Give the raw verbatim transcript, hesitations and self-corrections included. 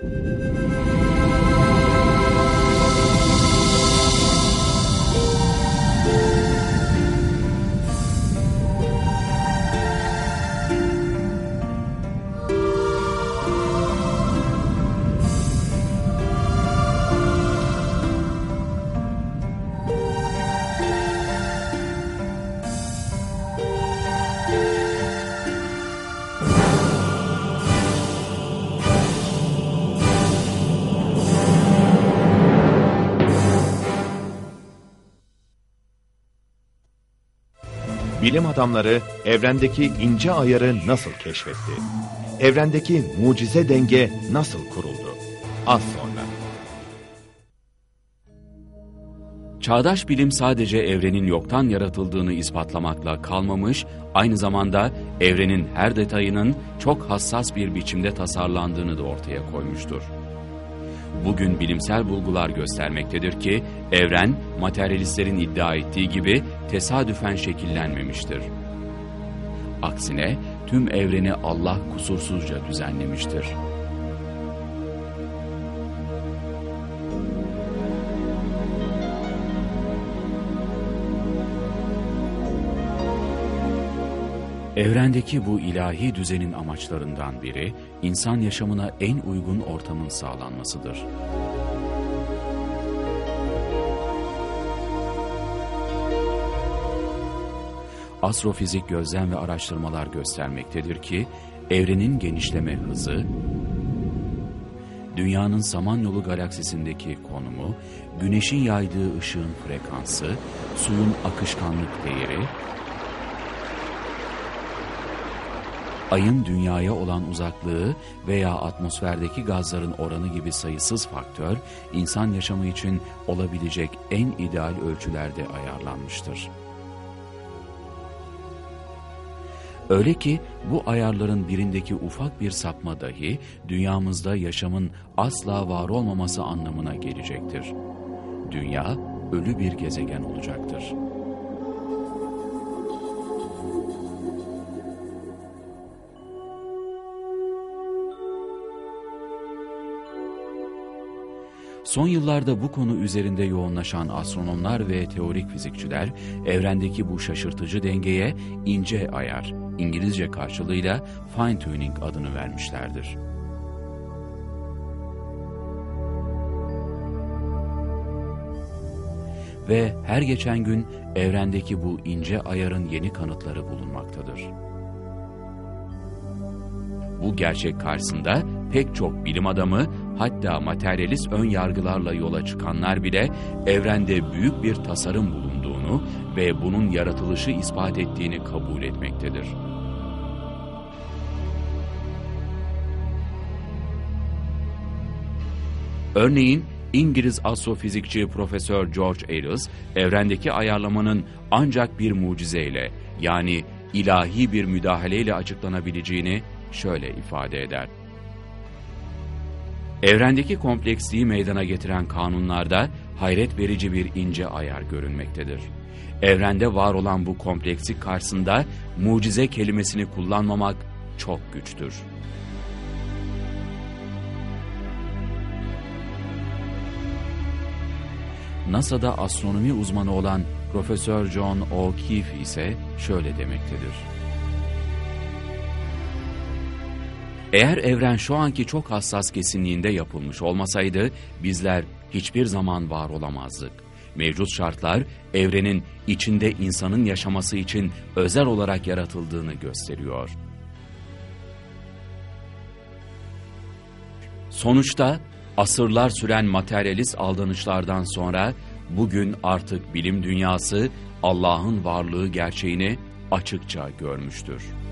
Bilim adamları evrendeki ince ayarı nasıl keşfetti? Evrendeki mucize denge nasıl kuruldu? Az sonra. Çağdaş bilim sadece evrenin yoktan yaratıldığını ispatlamakla kalmamış, aynı zamanda evrenin her detayının çok hassas bir biçimde tasarlandığını da ortaya koymuştur. Bugün bilimsel bulgular göstermektedir ki, evren, materyalistlerin iddia ettiği gibi tesadüfen şekillenmemiştir. Aksine tüm evreni Allah kusursuzca düzenlemiştir. Evrendeki bu ilahi düzenin amaçlarından biri, insan yaşamına en uygun ortamın sağlanmasıdır. Astrofizik gözlem ve araştırmalar göstermektedir ki, evrenin genişleme hızı, Dünya'nın Samanyolu galaksisindeki konumu, Güneş'in yaydığı ışığın frekansı, suyun akışkanlık değeri, Ayın Dünya'ya olan uzaklığı veya atmosferdeki gazların oranı gibi sayısız faktör, insan yaşamı için olabilecek en ideal ölçülerde ayarlanmıştır. Öyle ki bu ayarların birindeki ufak bir sapma dahi dünyamızda yaşamın asla var olmaması anlamına gelecektir. Dünya ölü bir gezegen olacaktır. Son yıllarda bu konu üzerinde yoğunlaşan astronomlar ve teorik fizikçiler, evrendeki bu şaşırtıcı dengeye ince ayar, İngilizce karşılığıyla fine tuning adını vermişlerdir. Ve her geçen gün evrendeki bu ince ayarın yeni kanıtları bulunmaktadır. Bu gerçek karşısında pek çok bilim adamı, hatta materyalist ön yargılarla yola çıkanlar bile evrende büyük bir tasarım bulunduğunu ve bunun yaratılışı ispat ettiğini kabul etmektedir. Örneğin İngiliz astrofizikçi Profesör George Ailes, evrendeki ayarlamanın ancak bir mucizeyle, yani ilahi bir müdahaleyle açıklanabileceğini şöyle ifade eder. Evrendeki kompleksliği meydana getiren kanunlarda hayret verici bir ince ayar görünmektedir. Evrende var olan bu komplekslik karşısında mucize kelimesini kullanmamak çok güçtür. NASA'da astronomi uzmanı olan Profesör John O'Keefe ise şöyle demektedir. Eğer evren şu anki çok hassas kesinliğinde yapılmış olmasaydı, bizler hiçbir zaman var olamazdık. Mevcut şartlar, evrenin içinde insanın yaşaması için özel olarak yaratıldığını gösteriyor. Sonuçta, asırlar süren materyalist aldanışlardan sonra, bugün artık bilim dünyası, Allah'ın varlığı gerçeğini açıkça görmüştür.